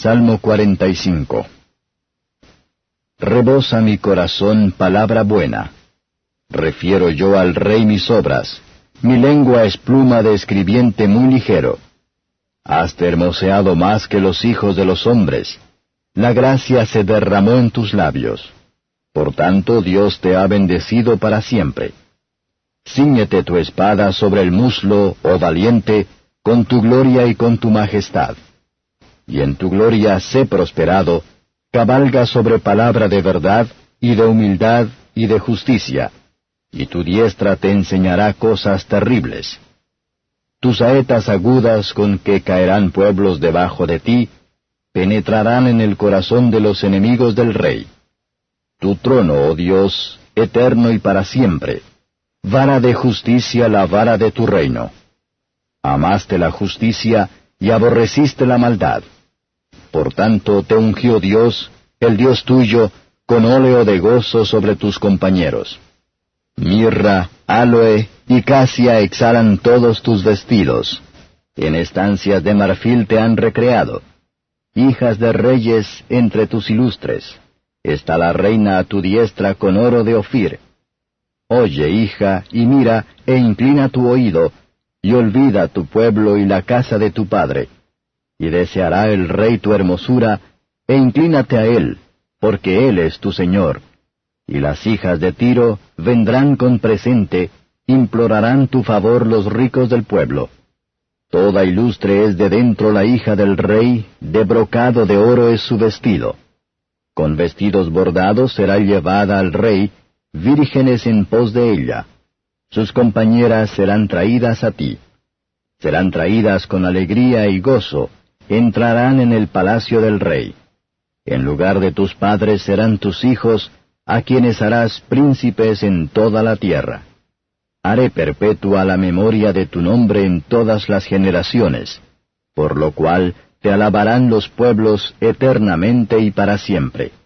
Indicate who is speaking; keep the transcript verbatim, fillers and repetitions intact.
Speaker 1: Salmo cuarenta y cinco. Rebosa mi corazón palabra buena. Refiero yo al Rey mis obras. Mi lengua es pluma de escribiente muy ligero. Has hermoseado más que los hijos de los hombres. La gracia se derramó en tus labios. Por tanto Dios te ha bendecido para siempre. Cíñete tu espada sobre el muslo, oh valiente, con tu gloria y con tu majestad. Y en tu gloria sé prosperado, cabalga sobre palabra de verdad, y de humildad, y de justicia, y tu diestra te enseñará cosas terribles. Tus saetas agudas con que caerán pueblos debajo de ti, penetrarán en el corazón de los enemigos del rey. Tu trono, oh Dios, eterno y para siempre, vara de justicia la vara de tu reino. Amaste la justicia y aborreciste la maldad. Por tanto te ungió Dios, el Dios tuyo, con óleo de gozo sobre tus compañeros. Mirra, áloe y casia exhalan todos tus vestidos. En estancias de marfil te han recreado. Hijas de reyes entre tus ilustres. Está la reina a tu diestra con oro de Ofir. Oye, hija, y mira, e inclina tu oído, y olvida tu pueblo y la casa de tu padre. Y deseará el rey tu hermosura, e inclínate a él, porque él es tu Señor. Y las hijas de Tiro vendrán con presente, implorarán tu favor los ricos del pueblo. Toda ilustre es de dentro la hija del rey, de brocado de oro es su vestido. Con vestidos bordados será llevada al rey, vírgenes en pos de ella. Sus compañeras serán traídas a ti. Serán traídas con alegría y gozo, entrarán en el palacio del rey. En lugar de tus padres serán tus hijos, a quienes harás príncipes en toda la tierra. Haré perpetua la memoria de tu nombre en todas las generaciones, por lo cual te alabarán los pueblos eternamente y para siempre.